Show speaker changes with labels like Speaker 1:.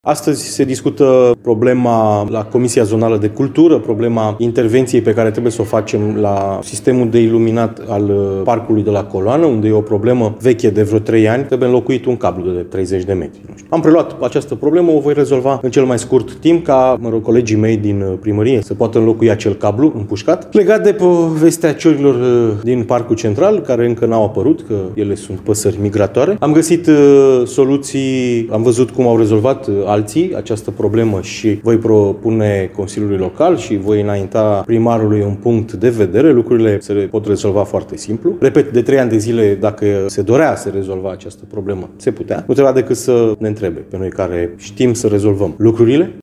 Speaker 1: Astăzi se discută problema la Comisia Zonală de Cultură, problema intervenției pe care trebuie să o facem la sistemul de iluminat al parcului de la Coloană, unde e o problemă veche de vreo 3 ani, trebuie înlocuit un cablu de 30 de metri. Am preluat această problemă, o voi rezolva în cel mai scurt timp ca, colegii mei din primărie să poată înlocui acel cablu împușcat. Legat de povestea ciorilor din Parcul Central, care încă n-au apărut, că ele sunt păsări migratoare, am găsit soluții, am văzut cum au rezolvat alții această problemă și voi propune Consiliului Local și voi înainta primarului un punct de vedere. Lucrurile se pot rezolva foarte simplu. Repet, de 3 ani de zile, dacă se dorea să rezolva această problemă, se putea. Nu trebuia decât să ne întrebe pe noi care știm să rezolvăm lucrurile.